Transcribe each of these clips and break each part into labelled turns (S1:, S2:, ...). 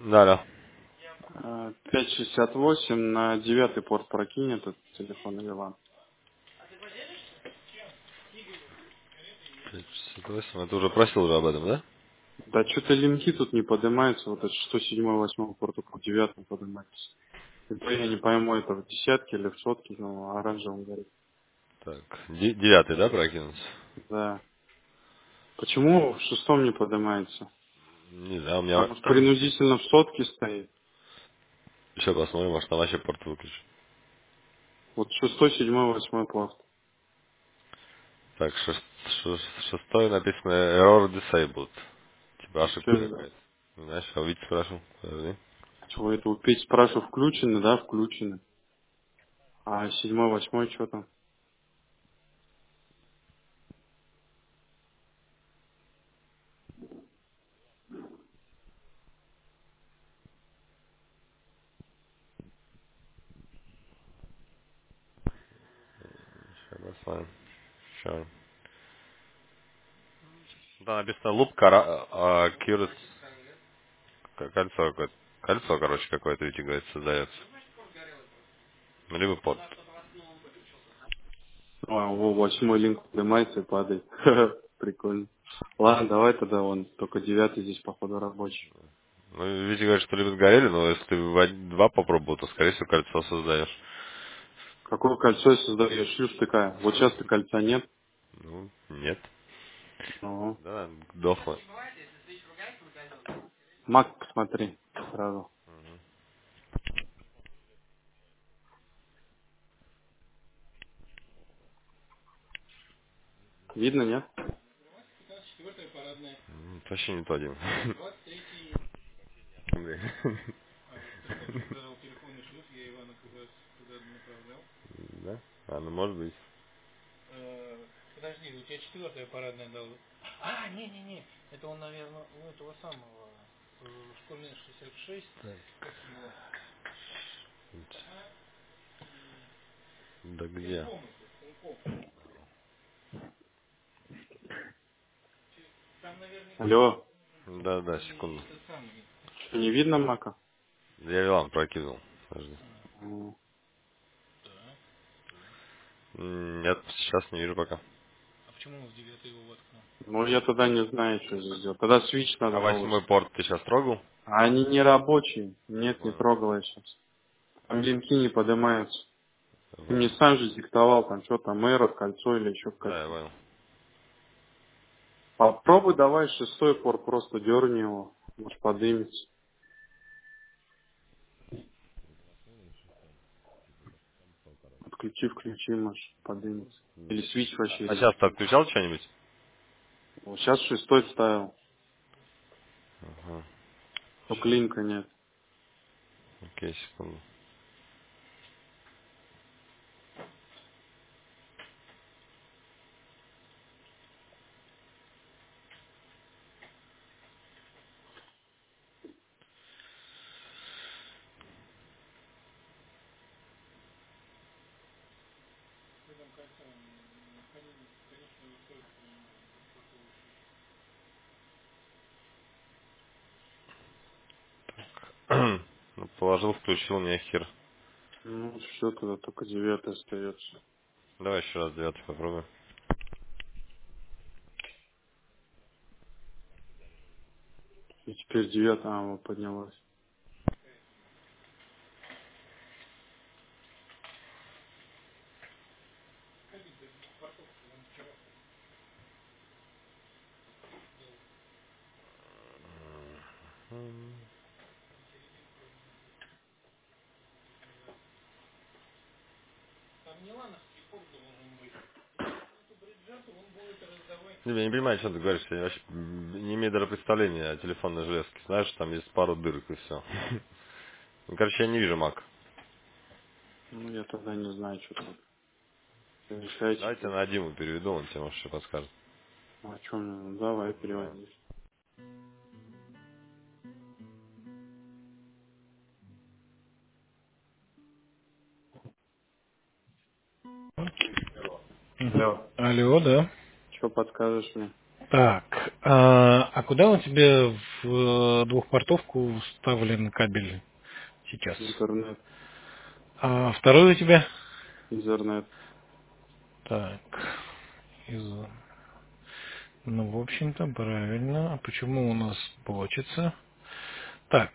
S1: Да, да.
S2: 568 на девятый порт прокинь этот телефон или ладно.
S1: 58. Это уже просил уже об этом, да?
S2: Да что-то линки тут не поднимаются, вот это 607, 8 порт только в девятом поднимается. И то я не пойму, это в десятке или в сотке, но оранжевым горит.
S1: Так, девятый, да, прокинуть?
S2: Да. Почему в шестом не поднимается?
S1: Не знаю, у меня...
S2: Потому что принудительно в сотке стоит.
S1: Еще посмотрим, может, там вообще порт выключен.
S2: Вот шестой, седьмой, восьмой порт.
S1: Так, шестой написано error disabled. Типа
S2: Что
S1: ошибка
S2: это?
S1: какая-то. Знаешь, а Витя спрашивал. Подожди.
S2: Чего это? У Пети спрашиваю, включены, да, включены. А седьмой, восьмой, что там?
S1: Сейчас посмотрим. Сейчас. Да, написано loop current кольцо какое-то. Кольцо, короче, какое-то, Витя говорит, создается. Ну, либо порт.
S2: А, во, восьмой линк поднимается и падает. Прикольно. Ладно, давай тогда вон, только девятый здесь, походу, рабочий.
S1: Ну, Витя говорит, что либо сгорели, но если ты два попробовал, то, скорее всего, кольцо создаешь.
S2: Какое кольцо я создаю? Шлюз такая. Вот сейчас-то кольца нет.
S1: Ну, нет.
S2: Ого.
S1: Да, дохло.
S2: Мак, посмотри сразу. Видно, нет?
S1: Это вообще не то, Дим. Андрей. Да? А, ну может быть. Да где?
S2: Алло.
S1: Да, да, секунду.
S2: Что, не видно Мака?
S1: Я Вилан прокинул. Подожди. Нет, сейчас не вижу пока.
S2: Ну, я тогда не знаю, что здесь делать. Тогда свич
S1: А
S2: надо новый.
S1: восьмой порт ты сейчас трогал?
S2: А они не рабочие. Нет, не
S1: Понял.
S2: трогал я сейчас. Там линки не поднимаются.
S1: Я
S2: Ты мне
S1: понял.
S2: сам же диктовал, там что там, эро, кольцо или еще
S1: Да, я
S2: какое-то.
S1: понял.
S2: Попробуй давай шестой порт, просто дерни его. Может подымется. Отключи, включи, может подымется. Или свич вообще
S1: А сейчас ты
S2: ресет.
S1: отключал что-нибудь?
S2: Вот сейчас шестой ставил.
S1: Ага.
S2: Только линка нет.
S1: Окей, секунду. Ну, положил, включил, не хер.
S2: Ну, все, тогда только девятый остается.
S1: Давай еще раз девятый попробуем.
S2: И теперь девятая, вот поднялась.
S1: Я не понимаю, что ты говоришь. Я вообще не имею даже представления о телефонной железке. Знаешь, там есть пару дырок и все. Ну, короче, я не вижу Mac.
S2: Ну, я тогда не знаю, что тут. Решайте.
S1: Давайте на Диму переведу, он тебе может еще подскажет.
S2: А что мне? Ну, давай,
S1: Да.
S2: переводи.
S1: Мгм.
S2: Алло.
S1: Алло, да.
S2: Что подскажешь мне?
S3: Так, а куда у тебя в двухпортовку вставлен кабель сейчас?
S2: Интернет,
S3: А второй у тебя?
S2: Ethernet.
S3: Так, из- ну, в общем-то, правильно. А почему у нас получится? Так,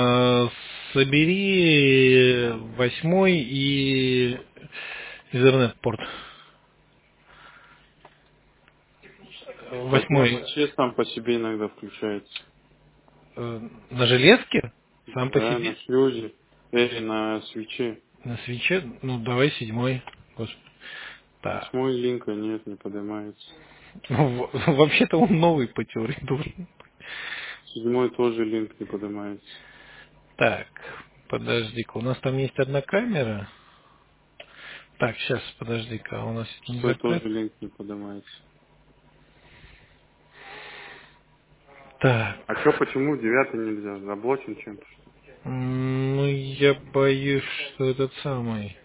S3: собери 8 и Ethernet порт.
S2: Восьмой
S3: 8
S2: ЧС сам по себе иногда включается.
S3: на железке, сам по
S2: Да, на
S3: себе,
S2: шлюзе. На свече.
S3: на свече. Ну, давай 7. Господи. Так.
S2: Восьмой линка нет, не поднимается.
S3: Ну, вообще-то он новый по теории должен.
S2: Седьмой тоже линк не поднимается.
S3: Так, подожди-ка, у нас там есть одна камера. Так, сейчас, подожди-ка, у нас
S2: Шестой тоже
S3: инвертор.
S2: линк не поднимается.
S3: Так,
S2: А чё, почему девятый нельзя? Заблочен чем-то, что ли?
S3: ну, я боюсь, что этот самый.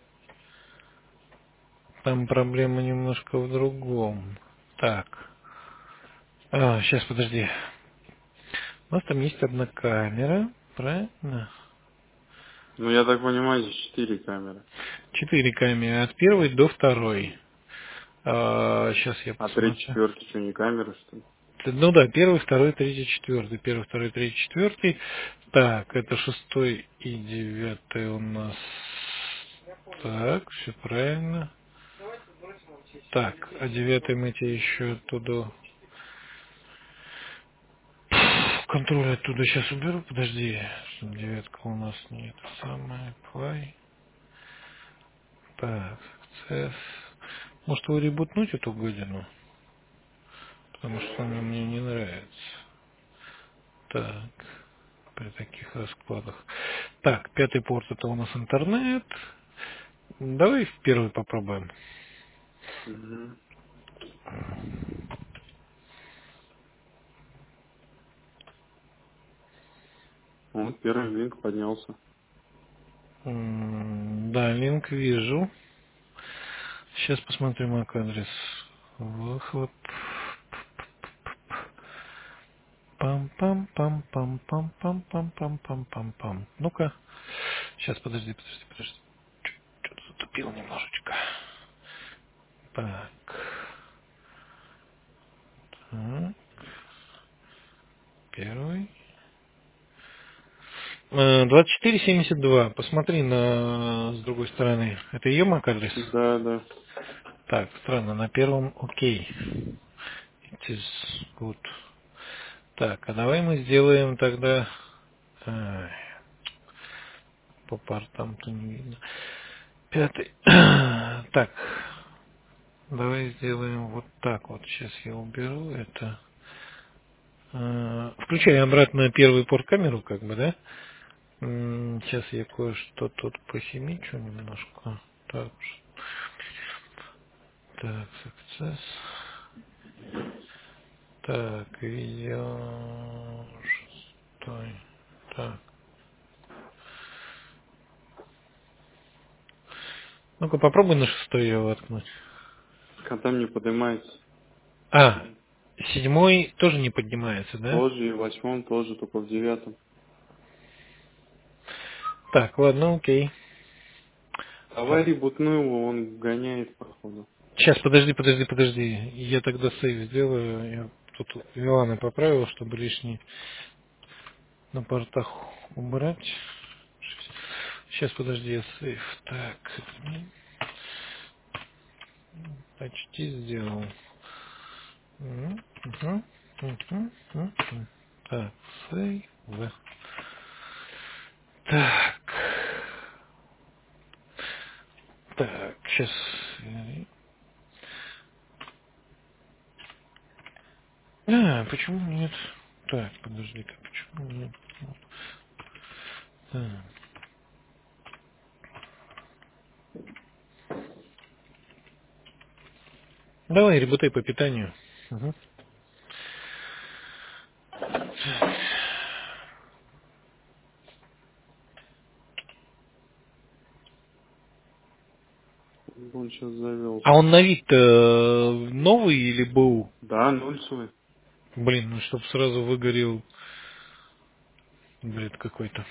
S3: Там проблема немножко в другом. Так, сейчас, подожди. У нас там есть одна камера, правильно?
S2: Ну, я так понимаю, здесь 4 камеры.
S3: 4 камеры, от первой до второй. Сейчас я
S2: А третий,
S3: посмотрю.
S2: четвертый что, не камеры, что ли?
S3: Ну да, первый, второй, третий, четвертый. Первый, второй, третий, четвертый. Так, это 6 и 9 у нас. Так, все правильно. Так, а 9 мы тебе еще оттуда... Контроль оттуда сейчас уберу, подожди. Девятка у нас не это самое. Play. Так, CS. Может его ребутнуть эту годину? Потому что она мне не нравится. Так, при таких раскладах. Так, пятый порт это у нас интернет. Давай в первый попробуем.
S2: Угу. Вот, первый линк поднялся.
S3: Да, линк вижу. Сейчас посмотрим MAC-адрес. Выхлоп. Пам-пам-пам-пам-пам-пам-пам-пам-пам. Ну-ка. Сейчас, подожди. Что-то затупил немножечко. Так. Так. Первый. 2472. Посмотри с другой стороны. Это ее MAC-адрес?
S2: Да, да.
S3: Так, странно. На первом окей. It is good. Так, а давай мы сделаем тогда... Ай, по портам-то не видно. Пятый. Так, давай сделаем вот так вот. Сейчас я уберу это. Включай обратно первый порт камеру, как бы, да? Сейчас я кое-что тут похимичу немножко. Так, так, success. Так, видео. Стой. Так. Ну-ка попробуй на 6 ее воткнуть.
S2: Когда не поднимается.
S3: А, 7 тоже не поднимается, да?
S2: Тоже и в 8 тоже, только в 9.
S3: Так, ладно, окей.
S2: Давай ребутну его, он гоняет, походу.
S3: Сейчас, подожди. Я тогда сейв сделаю. Я тут Вилана поправил, чтобы лишний на портах убрать. Сейчас, подожди, я сейв. Так, почти сделал. Мгм. Так, сейв. Так. Так, сейчас. Почему нет? Так, подожди-ка, почему нет? Так. Давай, ребутай по питанию. Мгм.
S2: Он сейчас
S3: А
S2: завелся.
S3: он на вид новый или был?
S2: Да, 0 свой.
S3: Блин, ну чтоб сразу выгорел бред какой-то.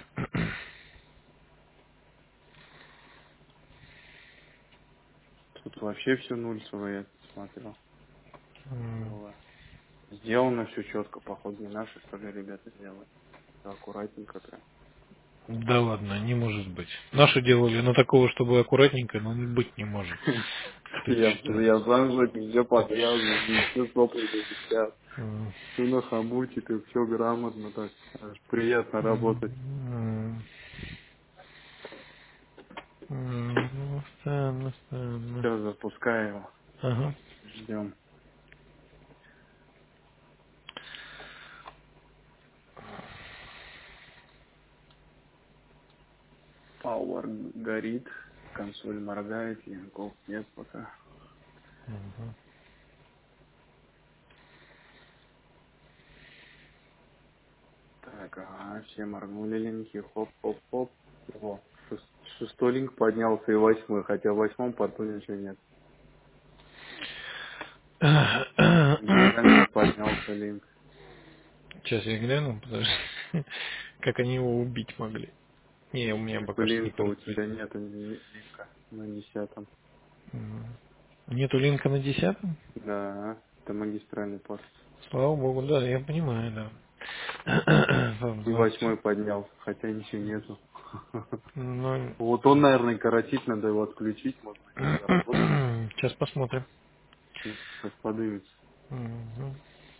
S2: Тут вообще все нульцевое, я смотрел.
S3: М,
S2: Было. Сделано все четко, походу, не наши, что ли, ребята сделали. Всё аккуратненько прям.
S3: Да ладно, не может быть. Наши делали, но такого, чтобы аккуратненько, ну, быть не может. Ты что?
S2: Я сам же везде подвязан, везде сопли висят.
S3: М,
S2: Все на хомутиках, все грамотно так. Аж приятно работать.
S3: м, ну, странно, странно.
S2: Все, запускай его.
S3: Ага.
S2: Ждем. Power горит, консоль моргает, линков нет пока.
S3: Мгм.
S2: Так, ага, все моргнули линки, хоп-хоп-хоп. О, шестой линк поднялся и восьмой, хотя в восьмом порту ничего нет. Идеально поднялся линк.
S3: Сейчас я гляну, подожди. Как они его убить могли. Не, у меня
S2: Типа
S3: пока что не
S2: линка у
S3: происходит.
S2: тебя нету линка на 10.
S3: М. Нету линка на 10?
S2: Да, это магистральный порт.
S3: Слава богу, да, я понимаю, да. Там
S2: И
S3: 20.
S2: восьмой поднялся, хотя ничего нету.
S3: Ну,
S2: Вот он, наверное, коротит, надо его отключить, может быть, не заработает.
S3: сейчас посмотрим.
S2: Сейчас подымется.
S3: Мгм.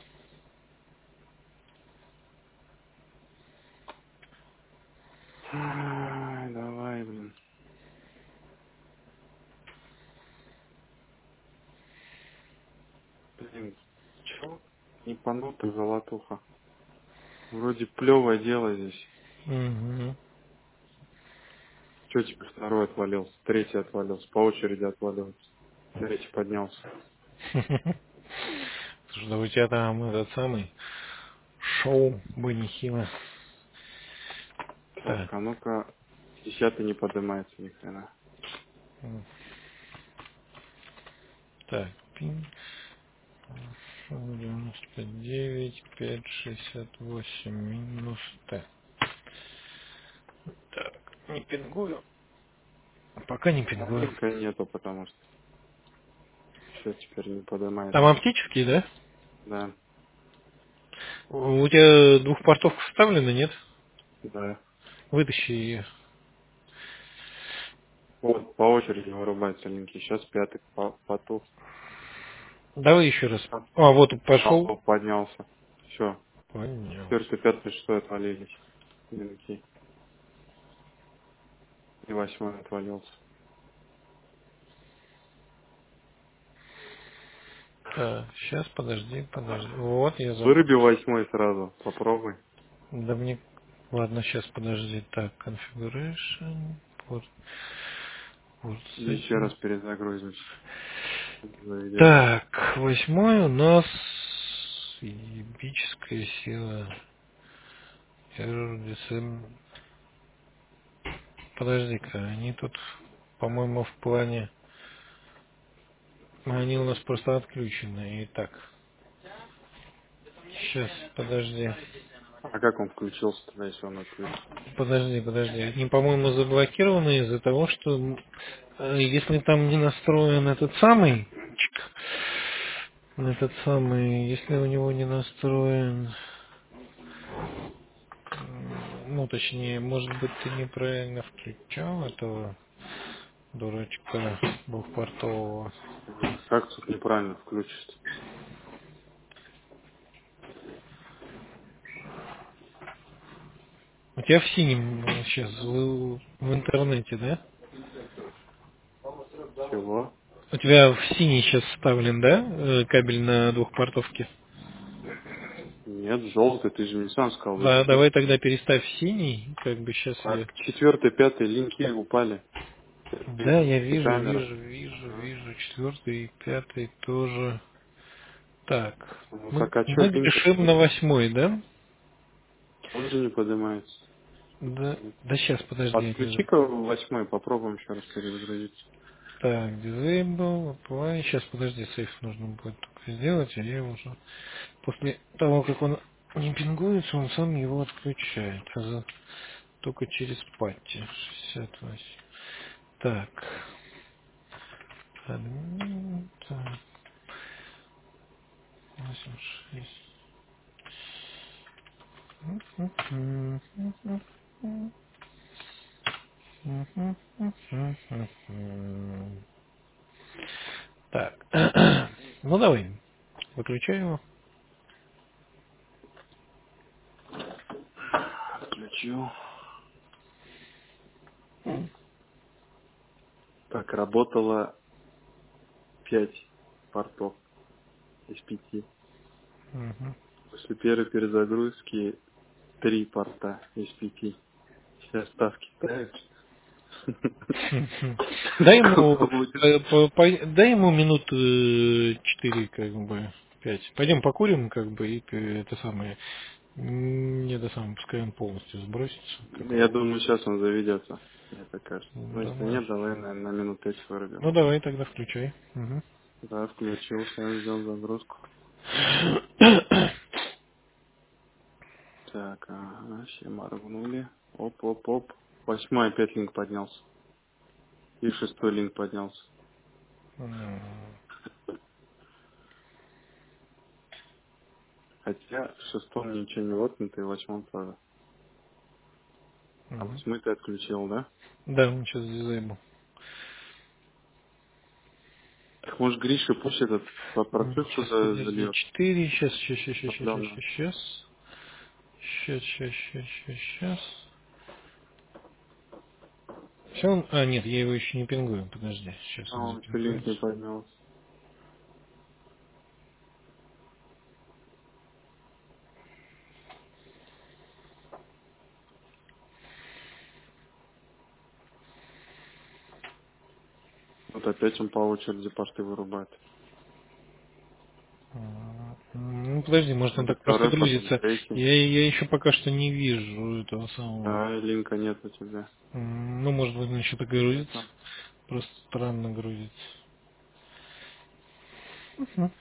S2: Ай, давай, блин. Блин, чё? Ипанутая золотуха. Вроде плевое дело здесь.
S3: Мгм.
S2: Че теперь второй отвалился, третий отвалился, по очереди отвалился. Третий поднялся.
S3: Слушай, да у тебя там этот самый шоу бы нехило. Так,
S2: Так, а ну-ка, 10 не поднимается ни хрена.
S3: м, так, пин 99, 5, 68 минус Т. Так, не пингую. Пока не пингую.
S2: Линка нету, потому что все теперь не
S3: Там
S2: поднимается.
S3: оптический, да?
S2: Да,
S3: У тебя двухпортовка вставлена, нет?
S2: да.
S3: Вытащи ее.
S2: Вот, по очереди вырубаются линки. Сейчас пятый потух.
S3: Давай еще раз. А, вот пошел.
S2: Поднялся. Все.
S3: Поднялся.
S2: Четвертый, пятый, шестой отвалились линки. И восьмой отвалился.
S3: Так, сейчас, подожди. Вот, я забыл.
S2: Выруби восьмой сразу. Попробуй.
S3: Да мне... Ладно, сейчас, подожди. Так, configuration, port
S2: И еще
S3: setting.
S2: раз перезагрузимся. Заведем.
S3: Так, восьмой у нас ебическая сила. RDSM. Подожди-ка, они тут, по-моему, в плане... Они у нас просто отключены. Итак, сейчас, подожди.
S2: А как он включился тогда, если он отключен?
S3: Подожди. Они, по-моему, заблокированы из-за того, что если там не настроен этот самый, если у него не настроен, ну, точнее, может быть, ты неправильно включал этого дурачка двухпортового.
S2: Как тут неправильно включится?
S3: У тебя в синем сейчас в интернете, да?
S2: Чего?
S3: У тебя в синий сейчас вставлен, да, кабель на двухпортовке?
S2: Нет, желтый, ты же мне сам сказал
S3: Да,
S2: выключить.
S3: давай тогда переставь в синий, как бы сейчас я...
S2: Так, четвертый, пятый линки упали.
S3: Да, я вижу,
S2: Камера.
S3: вижу, вижу, вижу. Четвертый и пятый тоже. Так,
S2: Ну
S3: мы,
S2: так, а что
S3: мы
S2: пин-то
S3: грешим на восьмой, да?
S2: тоже не поднимается?
S3: Да, да сейчас, подожди, я тебе...
S2: Отключи-ка восьмой, попробуем еще раз перезагрузиться.
S3: Так, disable, apply. Сейчас, подожди, сейф нужно будет только сделать, а я его уже... После того, как он не пингуется, он сам его отключает. Только через патти. 68. Так. Админ, так. 86. Так. Ну давай. Выключаю его.
S2: Отключил. Так, работало 5 портов из 5.
S3: Мгм.
S2: После первой перезагрузки 3 порта из 5. Сейчас ставки ставят.
S3: Дай ему,
S2: Сколько будет?
S3: дай ему минут 4, как бы, 5. Пойдем покурим, как бы, и это самое, не это самое, пускай он полностью сбросится, как
S2: Я
S3: он.
S2: думаю, сейчас он заведется. Мне так кажется. Но если
S3: Давай.
S2: нет, давай на минут 5 вырубим.
S3: Ну давай тогда включай. Мгм.
S2: Да, включил, сейчас ждем загрузку. Так, ага, все моргнули. Оп, оп, оп. 8 опять линк поднялся. И 6 линк поднялся. Хотя в 6 ничего не воткнуто, и в 8 тоже. А
S3: Мгм.
S2: 8 ты отключил, да?
S3: Да, он сейчас дизайбл.
S2: Так может Гриша пусть этот по процессу
S3: Сейчас, подожди,
S2: зальет
S3: 4, сейчас, сейчас,
S2: обновно.
S3: сейчас. Все, он... А, нет, я его еще не пингую, подожди, сейчас
S2: А
S3: он
S2: он еще линк не
S3: запингуется.
S2: поднялся. Вот опять он по очереди порты вырубает.
S3: Ну, подожди, может он
S2: Вроде
S3: так просто
S2: второй, потом
S3: грузится.
S2: третий.
S3: Я еще пока что не вижу этого самого.
S2: Да, и линка нет у тебя.
S3: Ну, может быть, он еще так грузится.
S2: Интересно.
S3: Просто странно грузится. Мгм.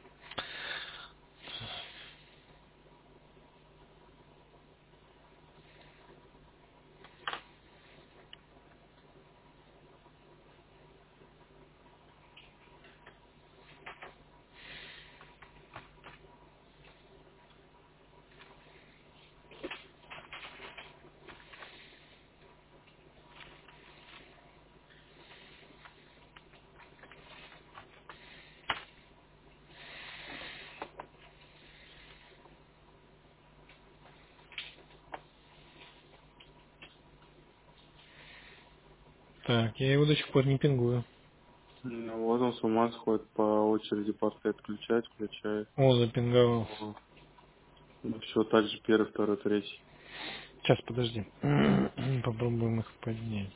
S3: Так, я его до сих пор не пингую.
S2: Ну, вот он с ума сходит по очереди порты отключает, включает.
S3: О, запинговался.
S2: О, ну все, так же первый, второй, третий.
S3: Сейчас, подожди. Попробуем их поднять.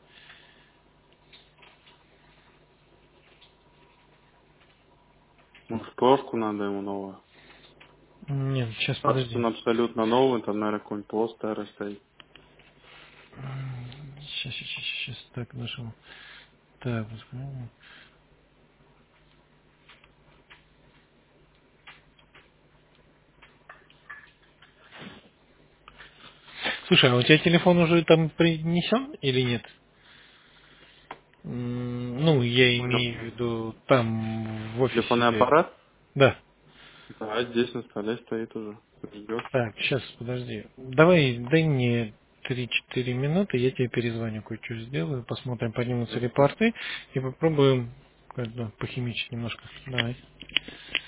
S2: Может, прошку надо ему новую.
S3: Нет, сейчас,
S2: А что
S3: подожди.
S2: он абсолютно новый, там, наверное, какой-нибудь пост старый стоит.
S3: Сейчас, так, нашел. Так, слушай, а у тебя телефон уже там принесен или нет? Ну, я
S2: Понял.
S3: имею в виду там в
S2: Телефонный
S3: офисе.
S2: аппарат?
S3: Да.
S2: Да, здесь на столе стоит уже. Ждет.
S3: Так, сейчас, подожди. Давай, дай мне 3-4 минуты, я тебе перезвоню, кое-что сделаю, посмотрим, поднимутся ли порты и попробуем как бы похимичить немножко. Давай.